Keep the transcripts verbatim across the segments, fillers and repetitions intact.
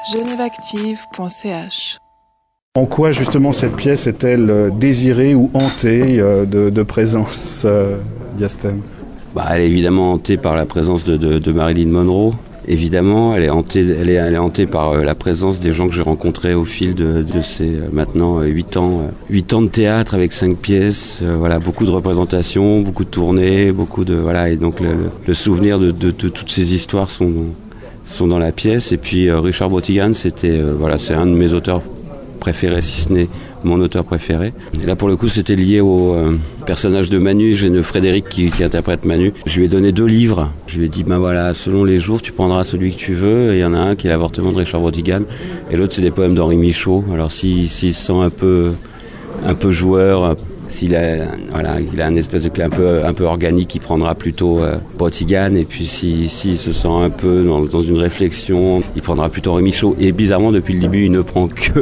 genèveactive point c h. En quoi justement cette pièce est-elle désirée ou hantée de, de présence, euh, Diastème ? Bah, elle est évidemment hantée par la présence de, de, de Marilyn Monroe. Évidemment, elle est hantée, elle est, elle est hantée par euh, la présence des gens que j'ai rencontrés au fil de, de ces euh, maintenant huit ans, huit ans de théâtre avec cinq pièces. Euh, voilà, beaucoup de représentations, beaucoup de tournées, beaucoup de voilà, et donc le, le souvenir de, de, de toutes ces histoires sont sont dans la pièce. Et puis euh, Richard Brautigan, c'était euh, voilà, c'est un de mes auteurs préféré, si ce n'est mon auteur préféré. Et là, pour le coup, c'était lié au euh, personnage de Manu, j'ai Frédéric qui, qui interprète Manu. Je lui ai donné deux livres. Je lui ai dit, ben voilà, selon les jours, tu prendras celui que tu veux. Et il y en a un qui est L'avortement de Richard Brautigan, et l'autre, c'est des poèmes d'Henri Michaud. Alors, s'il si, si se sent un peu, un peu joueur, s'il a, voilà, il a un espèce de clé un peu, un peu organique, il prendra plutôt euh, Brautigan. Et puis, s'il si, si se sent un peu dans, dans une réflexion, il prendra plutôt Henri Michaud. Et bizarrement, depuis le début, il ne prend que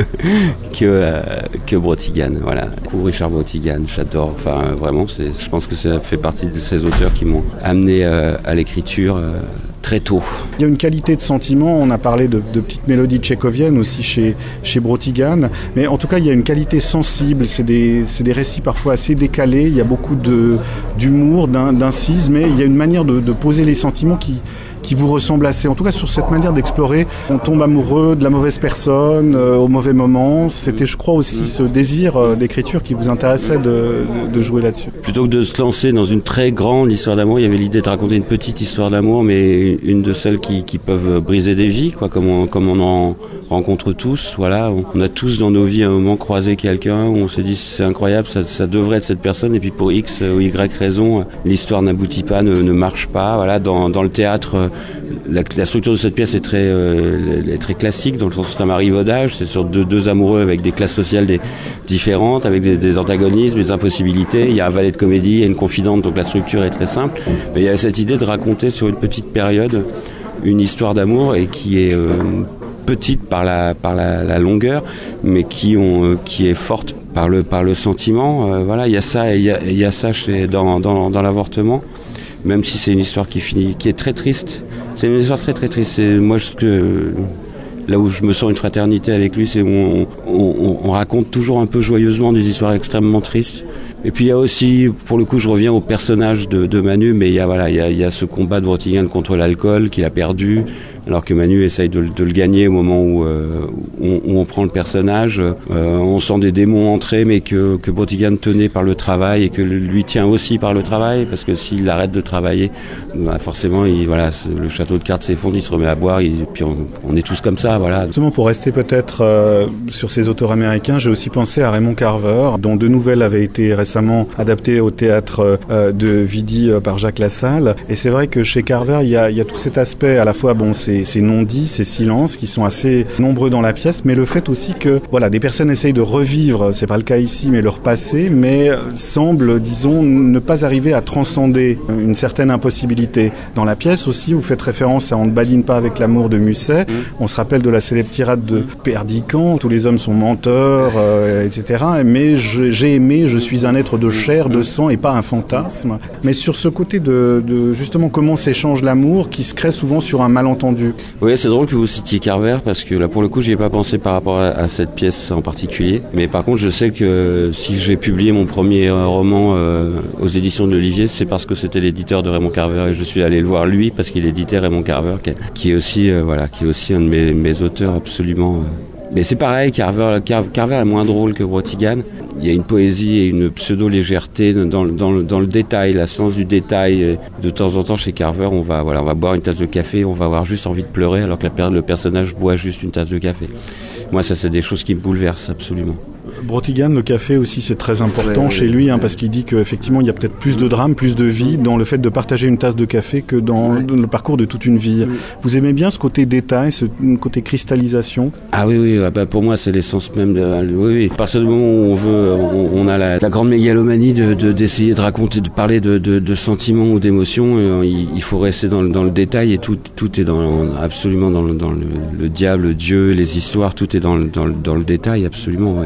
que, euh, que Brautigan. Voilà. Ou Richard Brautigan, j'adore. Enfin, vraiment, c'est, je pense que ça fait partie de ces auteurs qui m'ont amené euh, à l'écriture. Euh, très tôt. Il y a une qualité de sentiment, on a parlé de, de petites mélodies tchécoviennes aussi chez, chez Brautigan, mais en tout cas il y a une qualité sensible, c'est des, c'est des récits parfois assez décalés, il y a beaucoup de, d'humour, d'in, d'incise, mais il y a une manière de, de poser les sentiments qui, qui vous ressemble assez, en tout cas sur cette manière d'explorer. On tombe amoureux de la mauvaise personne euh, au mauvais moment, c'était je crois aussi ce désir euh, d'écriture qui vous intéressait de, de, de jouer là-dessus. Plutôt que de se lancer dans une très grande histoire d'amour, il y avait l'idée de raconter une petite histoire d'amour, mais une de celles qui, qui peuvent briser des vies, quoi, comme on, comme on en rencontre tous. Voilà, on a tous dans nos vies à un moment croisé quelqu'un où on s'est dit c'est incroyable, ça, ça devrait être cette personne, et puis pour X ou Y raison, l'histoire n'aboutit pas, ne, ne marche pas. Voilà, dans, dans le théâtre, la, la structure de cette pièce est très, euh, est très classique, dans le sens où c'est un marivaudage, c'est sur deux, deux amoureux avec des classes sociales des, différentes, avec des, des antagonismes, des impossibilités. Il y a un valet de comédie, il y a une confidente, donc la structure est très simple. Mais il y a cette idée de raconter sur une petite période une histoire d'amour, et qui est euh, petite par la par la, la longueur, mais qui ont euh, qui est forte par le par le sentiment. Euh, voilà, il y a ça, il y a il y a ça chez dans dans dans l'avortement, même si c'est une histoire qui finit qui est très triste. C'est une histoire très très triste. C'est moi ce que là où je me sens une fraternité avec lui, c'est où on, on, on raconte toujours un peu joyeusement des histoires extrêmement tristes. Et puis il y a aussi, pour le coup, je reviens au personnage de, de Manu, mais il y a voilà, il y a, il y a ce combat de Brautigan contre l'alcool qu'il a perdu, alors que Manu essaye de, de le gagner au moment où, euh, où, on, où on prend le personnage. Euh, on sent des démons entrer, mais que, que Brautigan tenait par le travail, et que lui tient aussi par le travail, parce que s'il arrête de travailler, bah forcément, il, voilà, le château de cartes s'effondre, il se remet à boire, et puis on, on est tous comme ça, voilà. Justement, pour rester peut-être euh, sur ces auteurs américains, j'ai aussi pensé à Raymond Carver, dont deux nouvelles avaient été récemment adaptées au théâtre euh, de Vidi euh, par Jacques Lassalle. Et c'est vrai que chez Carver, il y a, il y a tout cet aspect, à la fois, bon, c'est ces non-dits, ces silences qui sont assez nombreux dans la pièce, mais le fait aussi que voilà, des personnes essayent de revivre, c'est pas le cas ici, mais leur passé, mais semblent, disons, ne pas arriver à transcender une certaine impossibilité. Dans la pièce aussi, vous faites référence à On ne badine pas avec l'amour de Musset, mmh. On se rappelle de la célèbre tirade de Perdican, tous les hommes sont menteurs, euh, et cetera. Mais je, j'ai aimé, je suis un être de chair, de sang et pas un fantasme. Mais sur ce côté de, de justement comment s'échange l'amour qui se crée souvent sur un malentendu. Oui, c'est drôle que vous citiez Carver, parce que là, pour le coup, j'y ai pas pensé par rapport à, à cette pièce en particulier. Mais par contre, je sais que si j'ai publié mon premier roman euh, aux éditions de l'Olivier, c'est parce que c'était l'éditeur de Raymond Carver, et je suis allé le voir lui parce qu'il éditait Raymond Carver, qui est, qui est aussi, euh, voilà, qui est aussi un de mes, mes auteurs absolument. Euh... Mais c'est pareil, Carver, Carver est moins drôle que Brautigan. Il y a une poésie et une pseudo-légèreté dans, dans, dans le détail, la sens du détail. De temps en temps, chez Carver, on va, voilà, on va boire une tasse de café, on va avoir juste envie de pleurer, alors que la, le personnage boit juste une tasse de café. Moi, ça, c'est des choses qui me bouleversent absolument. Brautigan, le café aussi, c'est très important ouais, chez lui, hein, parce qu'il dit qu'effectivement, il y a peut-être plus de drame, plus de vie dans le fait de partager une tasse de café que dans, ouais. dans le parcours de toute une vie. Oui. Vous aimez bien ce côté détail, ce côté cristallisation ? Ah oui, oui, bah pour moi, c'est l'essence même de... Oui, oui. À partir du moment où on veut, on, on a la, la grande mégalomanie de, de, d'essayer de raconter, de parler de, de, de sentiments ou d'émotions, euh, il, il faut rester dans le, dans le détail, et tout, tout est dans, absolument dans, le, dans le, le diable, Dieu, les histoires, tout est dans le, dans le, dans le détail, absolument, ouais. Ça, c'est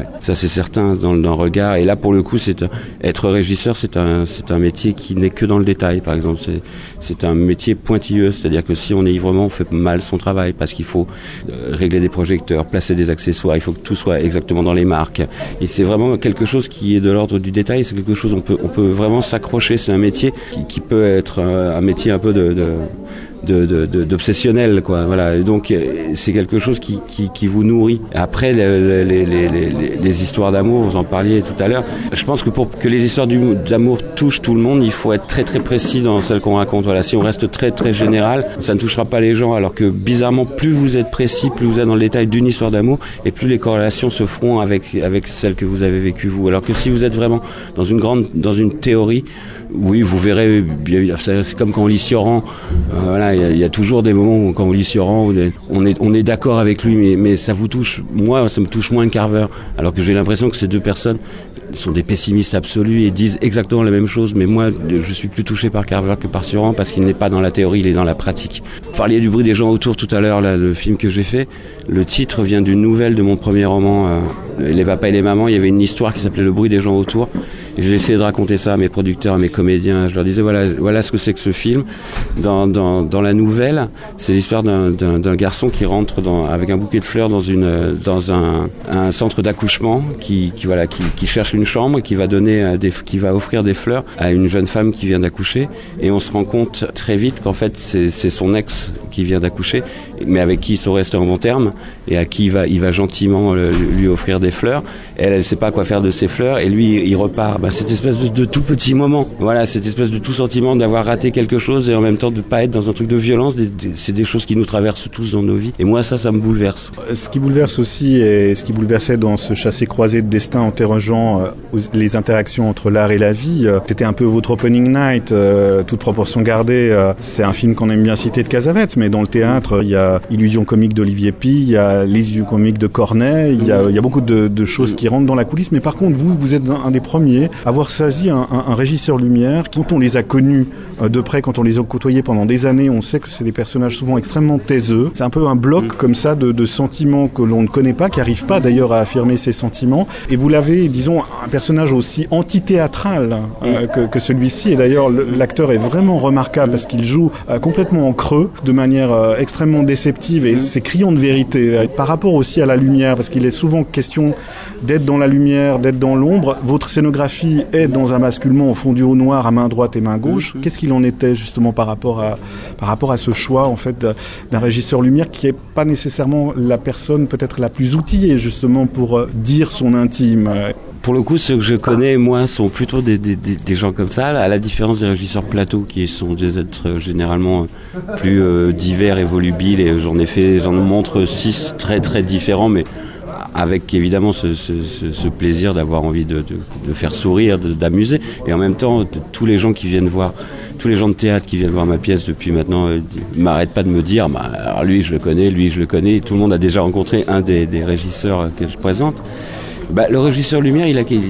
c'est certain dans, dans le regard. Et là, pour le coup, c'est être régisseur, c'est un, c'est un métier qui n'est que dans le détail. Par exemple, c'est, c'est un métier pointilleux, c'est-à-dire que si on est ivre-mort, on fait mal son travail parce qu'il faut régler des projecteurs, placer des accessoires, il faut que tout soit exactement dans les marques. Et c'est vraiment quelque chose qui est de l'ordre du détail. C'est quelque chose on peut, on peut vraiment s'accrocher. C'est un métier qui, qui peut être un, un métier un peu de, de De, de, de, d'obsessionnel, quoi. Voilà. Et donc c'est quelque chose qui, qui, qui vous nourrit. Après les, les, les, les, les histoires d'amour, vous en parliez tout à l'heure. Je pense que pour que les histoires du, d'amour touchent tout le monde, il faut être très très précis dans celles qu'on raconte. Voilà. Si on reste très très général, ça ne touchera pas les gens. Alors que bizarrement, plus vous êtes précis, plus vous êtes dans le détail d'une histoire d'amour, et plus les corrélations se feront avec avec celles que vous avez vécues vous. Alors que si vous êtes vraiment dans une grande, dans une théorie, oui, vous verrez, c'est comme quand on lit Sioran, euh, voilà, il y, y a toujours des moments où quand on lit Sioran, on est, on est, on est d'accord avec lui, mais, mais ça vous touche, moi, ça me touche moins que Carver, alors que j'ai l'impression que ces deux personnes sont des pessimistes absolus et disent exactement la même chose, mais moi, je suis plus touché par Carver que par Sioran parce qu'il n'est pas dans la théorie, il est dans la pratique. Vous parliez du bruit des gens autour tout à l'heure, là, le film que j'ai fait, le titre vient d'une nouvelle de mon premier roman, euh, Les papas et les mamans, il y avait une histoire qui s'appelait Le bruit des gens autour. Et j'ai essayé de raconter ça à mes producteurs, à mes comédiens. Je leur disais, voilà, voilà ce que c'est que ce film. Dans, dans, dans la nouvelle, c'est l'histoire d'un, d'un, d'un garçon qui rentre dans, avec un bouquet de fleurs dans, une, dans un, un centre d'accouchement, qui, qui, voilà, qui, qui cherche une chambre, qui va, donner des, qui va offrir des fleurs à une jeune femme qui vient d'accoucher. Et on se rend compte très vite qu'en fait, c'est, c'est son ex qui vient d'accoucher, mais avec qui ils sont restés en bon terme, et à qui il va, il va gentiment lui offrir des fleurs. Elle, elle sait pas quoi faire de ces fleurs, et lui, il repart. Bah, cette espèce de, de tout petit moment, voilà, cette espèce de tout sentiment d'avoir raté quelque chose et en même temps de pas être dans un truc de violence, des, des, c'est des choses qui nous traversent tous dans nos vies. Et moi, ça, ça me bouleverse. Ce qui bouleverse aussi, et ce qui bouleversait dans ce chassé-croisé de destin interrogeant euh, les interactions entre l'art et la vie, euh, c'était un peu votre opening night, euh, toute proportion gardée. Euh, c'est un film qu'on aime bien citer de Cassavetes, mais dans le théâtre, il y a Illusion comique d'Olivier Py, il y a l'Illusion comique de Corneille, il y a, il y a beaucoup de, de choses qui rentrent dans la coulisse. Mais par contre, vous, vous êtes un, un des premiers à avoir choisi un, un, un régisseur lumière. Quand on les a connus euh, de près, quand on les a côtoyés pendant des années, on sait que c'est des personnages souvent extrêmement taiseux. C'est un peu un bloc comme ça de, de sentiments que l'on ne connaît pas, qui n'arrive pas d'ailleurs à affirmer ses sentiments. Et vous l'avez, disons, un personnage aussi antithéâtral euh, que, que celui-ci. Et d'ailleurs, le, l'acteur est vraiment remarquable parce qu'il joue euh, complètement en creux, de manière euh, extrêmement déceptive, et c'est criant de vérité. Euh, par rapport aussi à la lumière, parce qu'il est souvent question d'être dans la lumière, d'être dans l'ombre. Votre scénographie est dans un basculement au fond du haut noir à main droite et main gauche. Qu'est-ce qu'il en était justement par rapport à, par rapport à ce choix en fait d'un régisseur lumière qui n'est pas nécessairement la personne peut-être la plus outillée justement pour dire son intime? Pour le coup, ceux que je connais, moi, sont plutôt des, des, des gens comme ça, à la différence des régisseurs plateau, qui sont des êtres généralement plus euh, divers et volubiles. Et j'en ai fait, j'en montre six très très différents, mais avec évidemment ce, ce, ce, ce plaisir d'avoir envie de, de, de faire sourire, de, d'amuser, et en même temps, de, tous les gens qui viennent voir, tous les gens de théâtre qui viennent voir ma pièce depuis maintenant, euh, ils m'arrêtent pas de me dire, bah, alors lui je le connais, lui je le connais, tout le monde a déjà rencontré un des, des régisseurs que je présente. Bah, le régisseur lumière, il a, il,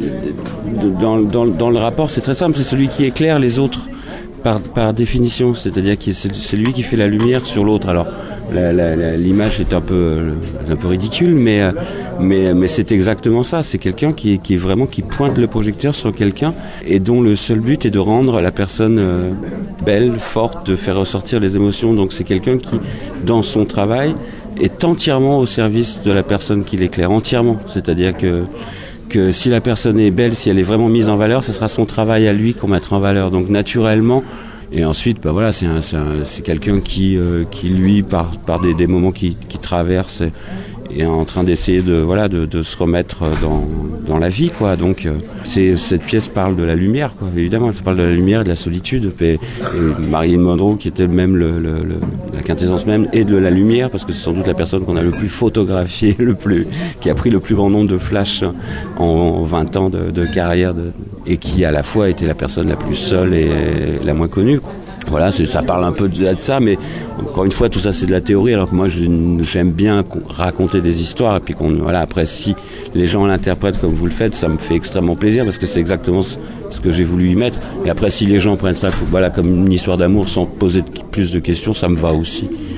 dans, dans, dans le rapport, c'est très simple, c'est celui qui éclaire les autres par, par définition, c'est-à-dire que c'est, c'est lui qui fait la lumière sur l'autre. Alors la, la, la, l'image est un peu, un peu ridicule, mais, mais, mais c'est exactement ça. C'est quelqu'un qui, qui est vraiment qui pointe le projecteur sur quelqu'un et dont le seul but est de rendre la personne euh, belle, forte, de faire ressortir les émotions. Donc c'est quelqu'un qui, dans son travail, est entièrement au service de la personne qui l'éclaire, entièrement. C'est-à-dire que, que si la personne est belle, si elle est vraiment mise en valeur, ce sera son travail à lui qu'on mettra en valeur. Donc naturellement, et ensuite, bah voilà, c'est, un, c'est, un, c'est quelqu'un qui, euh, qui lui, par, par des, des moments qui, qui traverse, est en train d'essayer de, voilà, de, de se remettre dans, dans la vie, quoi. Donc, euh, c'est, cette pièce parle de la lumière, quoi. Évidemment, elle parle de la lumière et de la solitude. Et, et Marilyn Monroe, qui était même le, le, le, la quintessence même, et de la lumière, parce que c'est sans doute la personne qu'on a le plus photographiée, le plus, qui a pris le plus grand nombre de flashs en, en vingt ans de, de carrière, de, et qui à la fois était la personne la plus seule et la moins connue, quoi. Voilà, c'est, ça parle un peu de, de ça, mais encore une fois, tout ça c'est de la théorie, alors que moi je, j'aime bien raconter des histoires, et puis qu'on, voilà, après si les gens l'interprètent comme vous le faites, ça me fait extrêmement plaisir, parce que c'est exactement ce, ce que j'ai voulu y mettre, et après si les gens prennent ça voilà, comme une histoire d'amour sans poser de, plus de questions, ça me va aussi.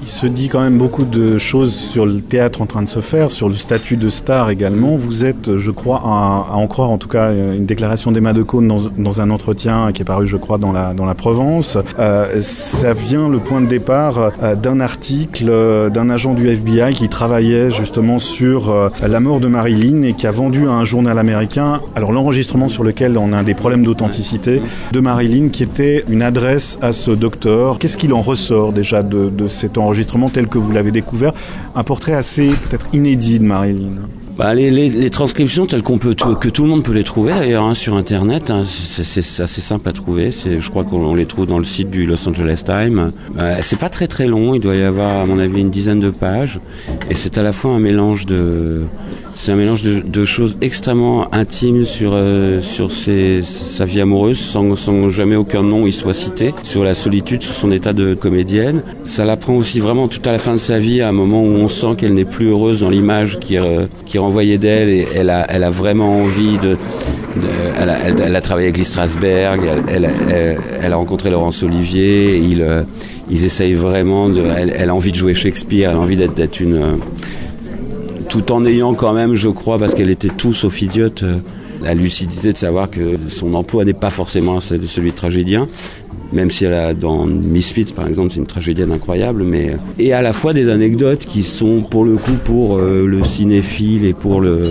il se dit quand même beaucoup de choses sur le théâtre en train de se faire, sur le statut de star également. Vous êtes, je crois, à, à en croire en tout cas, une déclaration d'Emma de Caunes dans, dans un entretien qui est paru, je crois, dans la, dans la Provence. Euh, ça vient, le point de départ, euh, d'un article euh, d'un agent du F B I qui travaillait justement sur euh, la mort de Marilyn et qui a vendu à un journal américain, alors l'enregistrement sur lequel on a des problèmes d'authenticité, de Marilyn, qui était une adresse à ce docteur. Qu'est-ce qu'il en ressort déjà de, de cet enregistrement tel que vous l'avez découvert? Un portrait assez peut-être inédit de Marilyn. Bah, les, les, les transcriptions telles qu'on peut tout, que tout le monde peut les trouver d'ailleurs hein, sur internet, hein, c'est, c'est, c'est assez simple à trouver. C'est, je crois qu'on les trouve dans le site du Los Angeles Times. Euh, c'est pas très très long, il doit y avoir à mon avis une dizaine de pages, et c'est à la fois un mélange de C'est un mélange de, de choses extrêmement intimes sur euh, sur ses, sa vie amoureuse, sans, sans jamais aucun nom y soit cité, sur la solitude, sur son état de comédienne. Ça la prend aussi vraiment tout à la fin de sa vie, à un moment où on sent qu'elle n'est plus heureuse dans l'image qui euh, qui renvoyait d'elle, et elle a elle a vraiment envie de, de elle, a, elle, elle a travaillé avec Lee Strasberg, elle, elle, elle, elle a rencontré Laurence Olivier, et ils euh, ils essayent vraiment de, elle, elle a envie de jouer Shakespeare, elle a envie d'être d'être une euh, tout en ayant quand même, je crois, parce qu'elle était tout sauf idiote, euh, la lucidité de savoir que son emploi n'est pas forcément celui de tragédien, même si elle a dans Misfits par exemple, c'est une tragédienne incroyable, mais et à la fois des anecdotes qui sont pour le coup pour euh, le cinéphile et pour le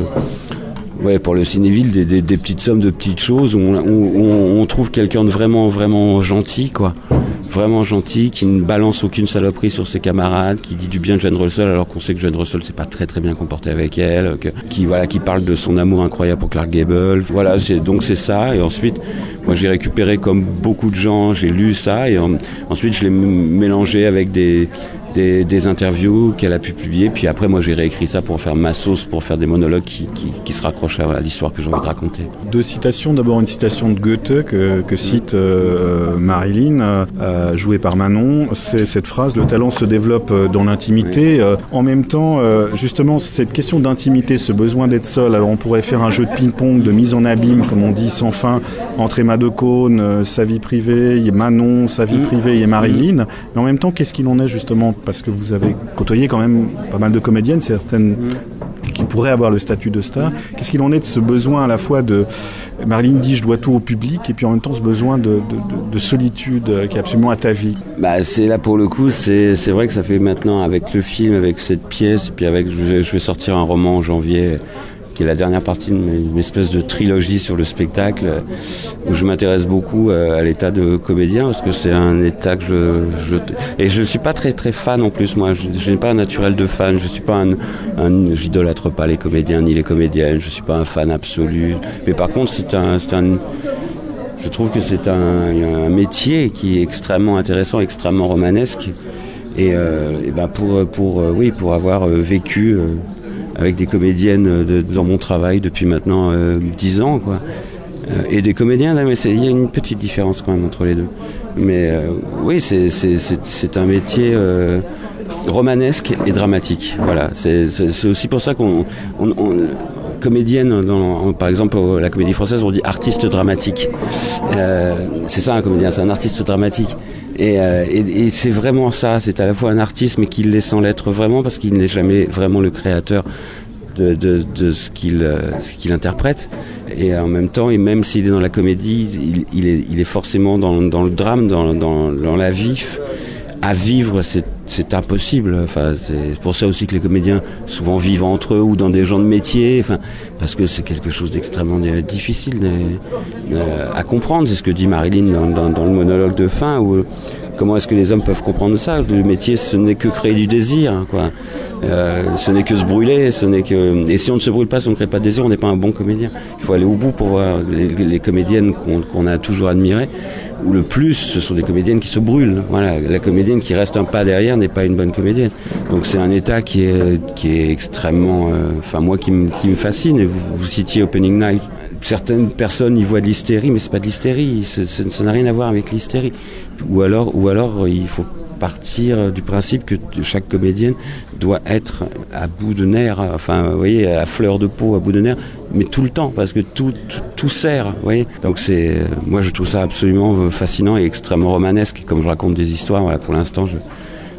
ouais pour le cinéphile des, des, des petites sommes de petites choses où on, où on, on trouve quelqu'un de vraiment vraiment gentil quoi. Vraiment gentil, qui ne balance aucune saloperie sur ses camarades, qui dit du bien de Jane Russell alors qu'on sait que Jane Russell s'est pas très très bien comporté avec elle, que, qui voilà, qui parle de son amour incroyable pour Clark Gable. Voilà, c'est, donc c'est ça. Et ensuite, moi j'ai récupéré comme beaucoup de gens, j'ai lu ça et en, ensuite je l'ai m- mélangé avec des Des, des interviews qu'elle a pu publier, puis après moi j'ai réécrit ça pour faire ma sauce, pour faire des monologues qui, qui, qui se raccrochent à, à l'histoire que j'ai envie de raconter. Deux citations, d'abord une citation de Goethe que, que cite euh, Marilyn, euh, jouée par Manon, c'est cette phrase: le talent se développe dans l'intimité. Oui. Euh, en même temps, euh, justement, cette question d'intimité, ce besoin d'être seul, alors on pourrait faire un jeu de ping-pong, de mise en abîme, comme on dit, sans fin, entre Emma de Caunes, euh, sa vie privée, il y a Manon, sa vie mmh. privée, et Marilyn, mmh. mais en même temps, qu'est-ce qu'il en est justement? Parce que vous avez côtoyé quand même pas mal de comédiennes, certaines mmh. qui pourraient avoir le statut de star. Qu'est-ce qu'il en est de ce besoin à la fois de... Marilyn dit je dois tout au public, et puis en même temps ce besoin de, de, de, de solitude qui est absolument à ta vie. Bah, c'est là pour le coup, c'est, c'est vrai que ça fait maintenant avec le film, avec cette pièce, et puis avec, je vais, je vais sortir un roman en janvier, qui est la dernière partie d'une espèce de trilogie sur le spectacle, où je m'intéresse beaucoup à l'état de comédien, parce que c'est un état que je... je et je suis pas très très fan en plus, moi, je, je n'ai pas un naturel de fan, je suis pas un... un j'idolâtre pas les comédiens ni les comédiennes, je suis pas un fan absolu, mais par contre c'est un... C'est un je trouve que c'est un, un métier qui est extrêmement intéressant, extrêmement romanesque, et, euh, et ben pour, pour, euh, oui, pour avoir vécu... Euh, avec des comédiennes de, dans mon travail depuis maintenant euh, dix ans, quoi. Euh, et des comédiens, là, mais il y a une petite différence quand même entre les deux. Mais euh, oui, c'est, c'est, c'est, c'est un métier euh, romanesque et dramatique. Voilà, c'est, c'est, c'est aussi pour ça qu'on... On, on, comédienne, dans, par exemple la comédie française, on dit artiste dramatique. Euh, c'est ça un comédien, c'est un artiste dramatique. Et, euh, et, et c'est vraiment ça, c'est à la fois un artiste mais qu'il l'est sans l'être vraiment, parce qu'il n'est jamais vraiment le créateur de, de, de ce, qu'il, euh, ce qu'il interprète. Et en même temps, et même s'il est dans la comédie, il, il, est, il est forcément dans, dans le drame, dans, dans, dans la vie. À vivre, c'est, c'est impossible. Enfin, c'est pour ça aussi que les comédiens souvent vivent entre eux ou dans des gens de métier. Enfin, parce que c'est quelque chose d'extrêmement difficile de, de, à comprendre. C'est ce que dit Marilyn dans, dans, dans le monologue de fin. Où, comment est-ce que les hommes peuvent comprendre ça? Le métier, ce n'est que créer du désir, quoi. Euh, ce n'est que se brûler, ce n'est que... Et si on ne se brûle pas, si on ne crée pas de désir, on n'est pas un bon comédien. Il faut aller au bout pour voir les, les comédiennes qu'on, qu'on a toujours admirées. Ou le plus, ce sont des comédiennes qui se brûlent. Voilà, la comédienne qui reste un pas derrière n'est pas une bonne comédienne. Donc c'est un état qui est qui est extrêmement, enfin euh, moi qui me qui me fascine. Et vous, vous citiez Opening Night. Certaines personnes y voient de l'hystérie, mais c'est pas de l'hystérie. C'est, c'est, ça n'a rien à voir avec l'hystérie. Ou alors, ou alors, il faut partir du principe que chaque comédienne doit être à bout de nerfs, enfin, vous voyez, à fleur de peau, à bout de nerfs, mais tout le temps, parce que tout, tout, tout sert, vous voyez. Donc c'est, moi je trouve ça absolument fascinant et extrêmement romanesque. Comme je raconte des histoires, voilà, pour l'instant, je,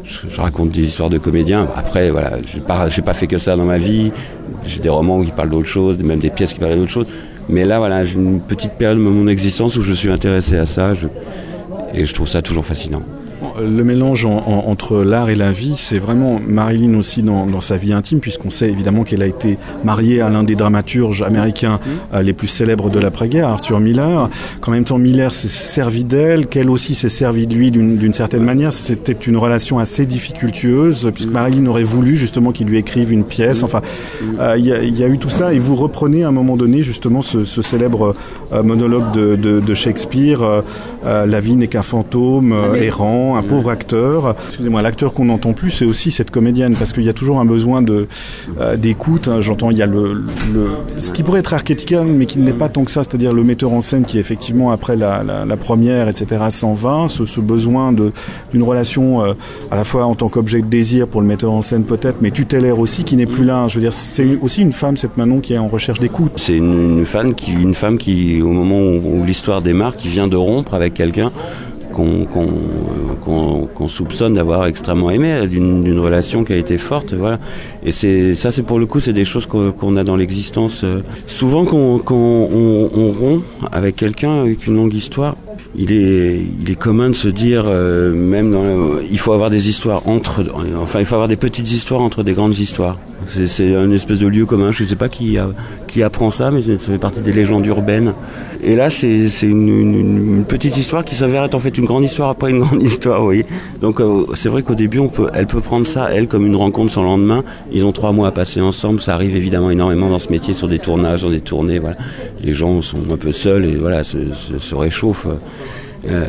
je, je raconte des histoires de comédiens. Après, voilà, j'ai pas, j'ai pas fait que ça dans ma vie. J'ai des romans qui parlent d'autres choses, même des pièces qui parlent d'autres choses. Mais là, voilà, j'ai une petite période de mon existence où je suis intéressé à ça, je, et je trouve ça toujours fascinant. Le mélange en, en, entre l'art et la vie, c'est vraiment Marilyn aussi dans, dans sa vie intime, puisqu'on sait évidemment qu'elle a été mariée à l'un des dramaturges américains euh, les plus célèbres de l'après-guerre, Arthur Miller. Qu'en même temps, Miller s'est servi d'elle, qu'elle aussi s'est servie de lui d'une, d'une certaine manière. C'était une relation assez difficultueuse, puisque Marilyn aurait voulu justement qu'il lui écrive une pièce. Enfin, il euh, y, y a eu tout ça, et vous reprenez à un moment donné justement ce, ce célèbre euh, monologue de, de, de Shakespeare, euh, euh, la vie n'est qu'un fantôme euh, errant, un pauvre acteur. Excusez-moi, l'acteur qu'on n'entend plus, c'est aussi cette comédienne, parce qu'il y a toujours un besoin de euh, d'écoute. Hein, j'entends, il y a le, le ce qui pourrait être archétypal, mais qui n'est pas tant que ça, c'est-à-dire le metteur en scène qui effectivement après la, la, la première, et cetera, s'en va. Ce, ce besoin de d'une relation euh, à la fois en tant qu'objet de désir pour le metteur en scène peut-être, mais tutélaire aussi, qui n'est plus là. Je veux dire, c'est aussi une femme, cette Manon, qui est en recherche d'écoute. C'est une, une femme qui, une femme qui, au moment où, où l'histoire démarre, qui vient de rompre avec quelqu'un qu'on, qu'on, qu'on, qu'on soupçonne d'avoir extrêmement aimé, d'une, d'une relation qui a été forte, voilà. Et c'est ça, c'est pour le coup, c'est des choses qu'on, qu'on a dans l'existence. Souvent, quand, quand on, on rompt avec quelqu'un avec une longue histoire, il est, il est commun de se dire, euh, même dans, le, il faut avoir des histoires entre, enfin, il faut avoir des petites histoires entre des grandes histoires. C'est, c'est une espèce de lieu commun. Je ne sais pas qui, a, qui apprend ça, mais ça fait partie des légendes urbaines. Et là, c'est, c'est une, une, une petite histoire qui s'avère être en fait une grande histoire après une grande histoire, vous voyez. Donc, euh, c'est vrai qu'au début, on peut, elle peut prendre ça, elle, comme une rencontre sans lendemain. Ils ont trois mois à passer ensemble. Ça arrive évidemment énormément dans ce métier, sur des tournages, dans des tournées. Voilà, les gens sont un peu seuls et voilà, se, se, se réchauffent. Euh,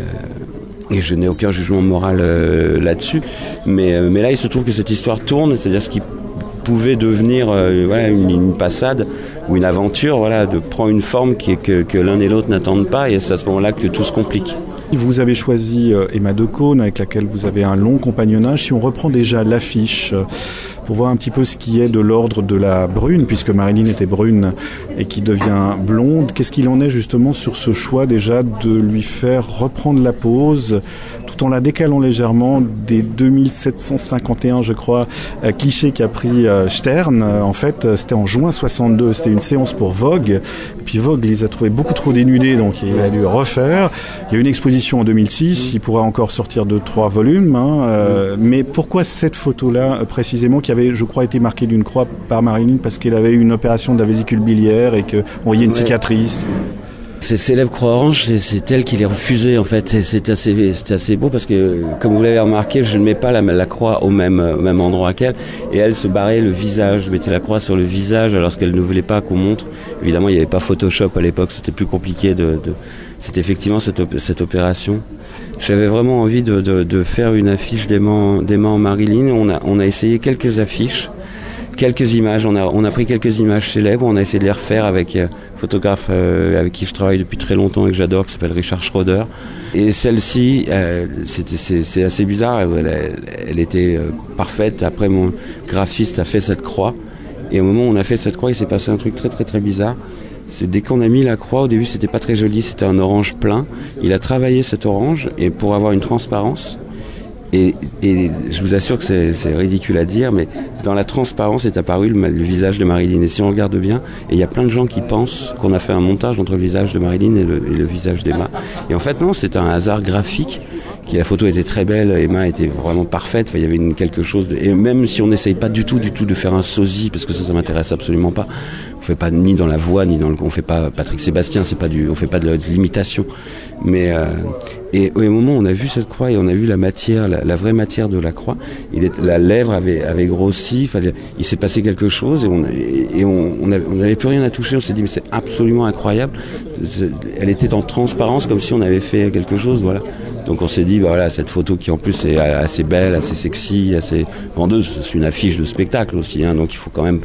et je n'ai aucun jugement moral euh, là-dessus. Mais, euh, mais là, il se trouve que cette histoire tourne, c'est-à-dire ce qui pouvait devenir euh, voilà, une, une passade ou une aventure, voilà, de prendre une forme qui est que, que l'un et l'autre n'attendent pas, et c'est à ce moment-là que tout se complique. Vous avez choisi euh, Emma de Caunes, avec laquelle vous avez un long compagnonnage. Si on reprend déjà l'affiche, euh, pour voir un petit peu ce qui est de l'ordre de la brune, puisque Marilyn était brune et qui devient blonde, qu'est-ce qu'il en est justement sur ce choix déjà de lui faire reprendre la pose, tout en la décalant légèrement des deux mille sept cent cinquante et un, je crois, euh, clichés qu'a pris euh, Stern. Euh, en fait, euh, c'était en juin soixante-deux, c'était une séance pour Vogue, et puis Vogue les a trouvés beaucoup trop dénudés, donc il a dû refaire. Il y a une exposition en deux mille six, il pourra encore sortir de trois volumes, hein, euh, mais pourquoi cette photo-là, euh, précisément, qui avait, je crois, été marquée d'une croix par Marilyn, parce qu'elle avait eu une opération de la vésicule biliaire et qu'on voyait une ouais. cicatrice? Ces célèbres croix orange, c'est, c'est elle qui les refusait en fait. Et c'est assez, c'est assez beau parce que, comme vous l'avez remarqué, je ne mets pas la, la croix au même, au même endroit qu'elle. Et elle se barrait le visage, je mettais la croix sur le visage alors qu'elle ne voulait pas qu'on montre. Évidemment, il n'y avait pas Photoshop à l'époque, c'était plus compliqué de... de... C'était effectivement cette, op- cette opération. J'avais vraiment envie de, de, de faire une affiche d'aimant, d'aimant Marilyn. On a, on a essayé quelques affiches, quelques images. On a, on a pris quelques images célèbres. On a essayé de les refaire avec un photographe euh, avec qui je travaille depuis très longtemps et que j'adore, qui s'appelle Richard Schroeder. Et celle-ci, euh, c'était, c'est, c'est assez bizarre. Elle, elle était euh, parfaite. Après, mon graphiste a fait cette croix. Et au moment où on a fait cette croix, il s'est passé un truc très très très bizarre. C'est dès qu'on a mis la croix, au début c'était pas très joli, c'était un orange plein. Il a travaillé cet orange et pour avoir une transparence. Et, et je vous assure que c'est, c'est ridicule à dire, mais dans la transparence est apparu le, le visage de Marilyn. Et si on regarde bien, et il y a plein de gens qui pensent qu'on a fait un montage entre le visage de Marilyn et le, et le visage d'Emma. Et en fait non, c'est un hasard graphique. Qui, la photo était très belle, Emma était vraiment parfaite, enfin, il y avait une, quelque chose de, et même si on n'essaye pas du tout du tout de faire un sosie, parce que ça ça m'intéresse absolument pas, on fait pas ni dans la voix ni dans le, on fait pas Patrick Sébastien, c'est pas du, on fait pas de, de l'imitation, mais euh, et au moment où on a vu cette croix et on a vu la matière, la, la vraie matière de la croix, il est, la lèvre avait, avait grossi, fallait, il s'est passé quelque chose et on et, et on on n'avait plus rien à toucher, on s'est dit mais c'est absolument incroyable, c'est, elle était en transparence comme si on avait fait quelque chose, voilà. Donc on s'est dit, bah voilà, cette photo qui en plus est assez belle, assez sexy, assez vendeuse, c'est une affiche de spectacle aussi, hein, donc il faut quand même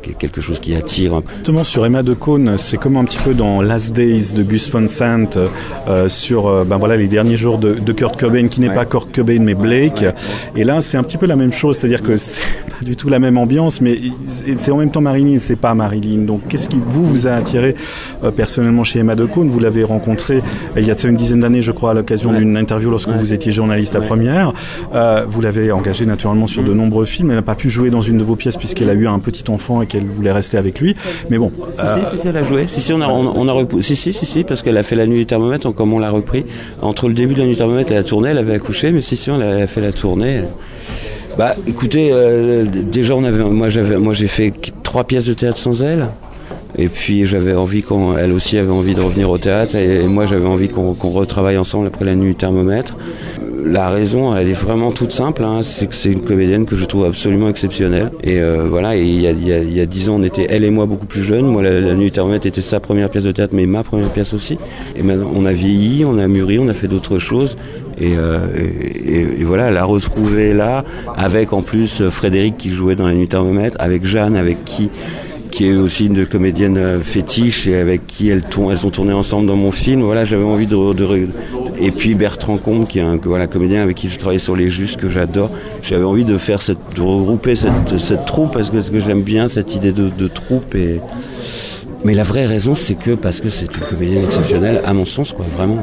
quelque chose qui attire. Justement, sur Emma de Caunes, c'est comme un petit peu dans Last Days de Gus Van Sant, euh, sur euh, ben voilà, les derniers jours de, de Kurt Cobain, qui n'est ouais. pas Kurt Cobain, mais Blake. Ouais. Et là, c'est un petit peu la même chose, c'est-à-dire que c'est pas du tout la même ambiance, mais c'est en même temps Marilyn, c'est pas Marilyn. Donc, qu'est-ce qui vous, vous a attiré euh, personnellement chez Emma de Caunes? Vous l'avez rencontrée il y a une dizaine d'années, je crois, à l'occasion ouais. d'une interview lorsque ouais. vous étiez journaliste à ouais. Première. Euh, vous l'avez engagée naturellement sur mmh. de nombreux films. Elle n'a pas pu jouer dans une de vos pièces puisqu'elle a eu un petit enfant et qu'elle voulait rester avec lui. Mais bon. Si, euh... si, si, si, elle a joué. Si, si, on a, on, on a repou... si, si, si, si, parce qu'elle a fait La Nuit du Thermomètre, comme on l'a repris. Entre le début de La Nuit du Thermomètre et la tournée, elle avait accouché, mais si, si, on a fait la tournée. Bah, écoutez, euh, déjà, on avait, moi, j'avais, moi, j'ai fait trois pièces de théâtre sans elle. Et puis j'avais envie qu'on, elle aussi avait envie de revenir au théâtre, et, et moi j'avais envie qu'on, qu'on retravaille ensemble après La Nuit du Thermomètre. La raison, elle est vraiment toute simple, hein, c'est que c'est une comédienne que je trouve absolument exceptionnelle. Et euh, voilà, et il y a, il y a, il y a dix ans, on était elle et moi beaucoup plus jeunes. Moi, la, la Nuit du Thermomètre était sa première pièce de théâtre, mais ma première pièce aussi. Et maintenant, on a vieilli, on a mûri, on a fait d'autres choses. Et, euh, et, et voilà, la retrouver là, avec en plus Frédéric qui jouait dans La Nuit du Thermomètre, avec Jeanne, avec qui... qui est aussi une comédienne fétiche et avec qui elles, tournent, elles ont tourné ensemble dans mon film. Voilà, j'avais envie de, de, de et puis Bertrand Combe, qui est un voilà, comédien avec qui je travaille sur Les Justes, que j'adore. J'avais envie de faire cette, de regrouper cette, cette troupe parce que, parce que j'aime bien cette idée de, de troupe. Et... mais la vraie raison, c'est que parce que c'est une comédienne exceptionnelle, à mon sens, quoi, vraiment.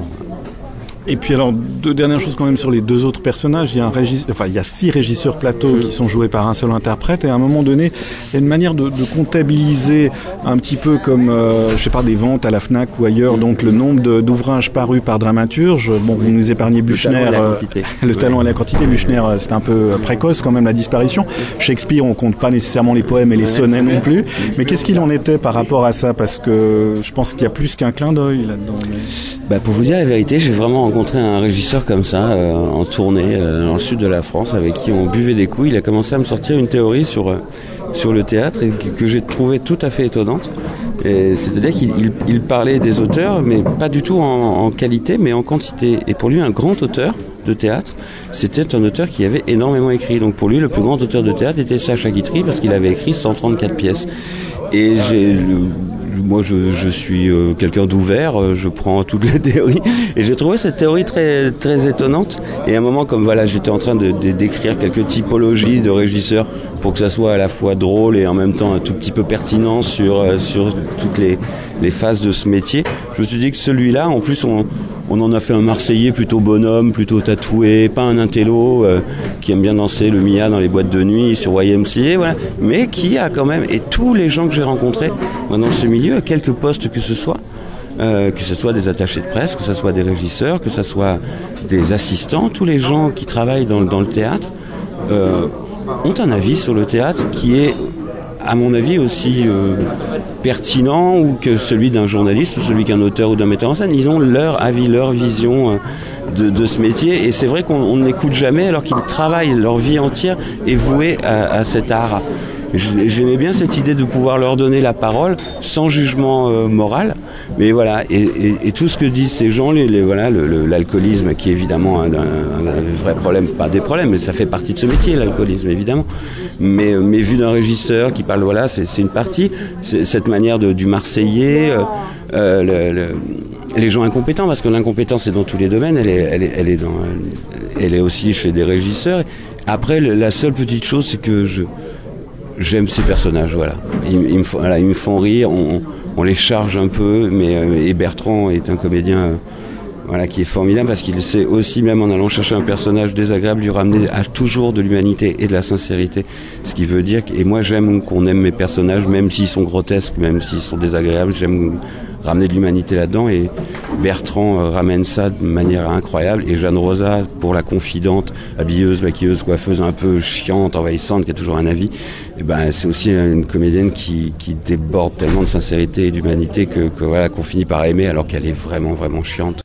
Et puis alors, deux dernières choses quand même sur les deux autres personnages. Il y a un régisseur, enfin, il y a six régisseurs plateau qui sont joués par un seul interprète, et à un moment donné, il y a une manière de, de comptabiliser un petit peu comme, euh, je sais pas, des ventes à la Fnac ou ailleurs, donc le nombre de, d'ouvrages parus par dramaturge. Bon, vous nous épargnez Buchner, le euh, talent et la quantité. Buchner, c'est un peu précoce quand même la disparition. Shakespeare, on compte pas nécessairement les poèmes et les sonnets non plus. Mais qu'est-ce qu'il en était par rapport à ça? Parce que je pense qu'il y a plus qu'un clin d'œil là-dedans. Mais... bah, pour vous dire la vérité, j'ai vraiment rencontré un régisseur comme ça euh, en tournée euh, dans le sud de la France, avec qui on buvait des coups. Il a commencé à me sortir une théorie sur, euh, sur le théâtre et que, que j'ai trouvé tout à fait étonnante. Et c'est-à-dire qu'il il, il parlait des auteurs, mais pas du tout en, en qualité, mais en quantité. Et pour lui, un grand auteur de théâtre, c'était un auteur qui avait énormément écrit. Donc pour lui, le plus grand auteur de théâtre était Sacha Guitry, parce qu'il avait écrit cent trente-quatre pièces. Et j'ai... Le, moi, je, je suis euh, quelqu'un d'ouvert, euh, je prends toutes les théories, et j'ai trouvé cette théorie très, très étonnante. Et à un moment, comme voilà, j'étais en train de, de, d'écrire quelques typologies de régisseurs pour que ça soit à la fois drôle et en même temps un tout petit peu pertinent sur, euh, sur toutes les, les phases de ce métier, je me suis dit que celui-là, en plus, on, on en a fait un Marseillais plutôt bonhomme, plutôt tatoué, pas un intello euh, qui aime bien danser le Mia dans les boîtes de nuit sur Y M C A, voilà, mais qui a quand même, et tous les gens que j'ai rencontrés dans ce milieu, à quelques postes que ce soit, euh, que ce soit des attachés de presse, que ce soit des régisseurs, que ce soit des assistants, tous les gens qui travaillent dans, dans le théâtre euh, ont un avis sur le théâtre qui est, à mon avis, aussi euh, pertinent ou que celui d'un journaliste ou celui qu'un auteur ou d'un metteur en scène. Ils ont leur avis, leur vision euh, de, de ce métier, et c'est vrai qu'on n'écoute jamais alors qu'ils travaillent, leur vie entière est vouée à, à cet art. J'aimais bien cette idée de pouvoir leur donner la parole sans jugement euh, moral, mais voilà, et, et, et tout ce que disent ces gens, les, les, voilà, le, le, l'alcoolisme qui est évidemment un, un, un vrai problème, pas des problèmes, mais ça fait partie de ce métier, l'alcoolisme évidemment, mais, mais vu d'un régisseur qui parle, voilà, c'est, c'est une partie, c'est cette manière de, du Marseillais, euh, euh, le, le, les gens incompétents, parce que l'incompétence est dans tous les domaines, elle est, elle est, elle est, dans, elle est aussi chez des régisseurs. Après, la seule petite chose, c'est que je j'aime ces personnages, voilà. Ils, ils, me, font, voilà, ils me font rire, on, on les charge un peu, mais euh, et Bertrand est un comédien euh, voilà, qui est formidable parce qu'il sait aussi, même en allant chercher un personnage désagréable, lui ramener à toujours de l'humanité et de la sincérité. Ce qui veut dire que, et moi j'aime qu'on aime mes personnages, même s'ils sont grotesques, même s'ils sont désagréables, j'aime ramener de l'humanité là-dedans, et Bertrand euh, ramène ça de manière incroyable, et Jeanne Rosa, pour la confidente, habilleuse, maquilleuse, coiffeuse un peu chiante, envahissante, qui a toujours un avis, et ben, c'est aussi une comédienne qui, qui déborde tellement de sincérité et d'humanité que, que voilà, qu'on finit par aimer alors qu'elle est vraiment, vraiment chiante.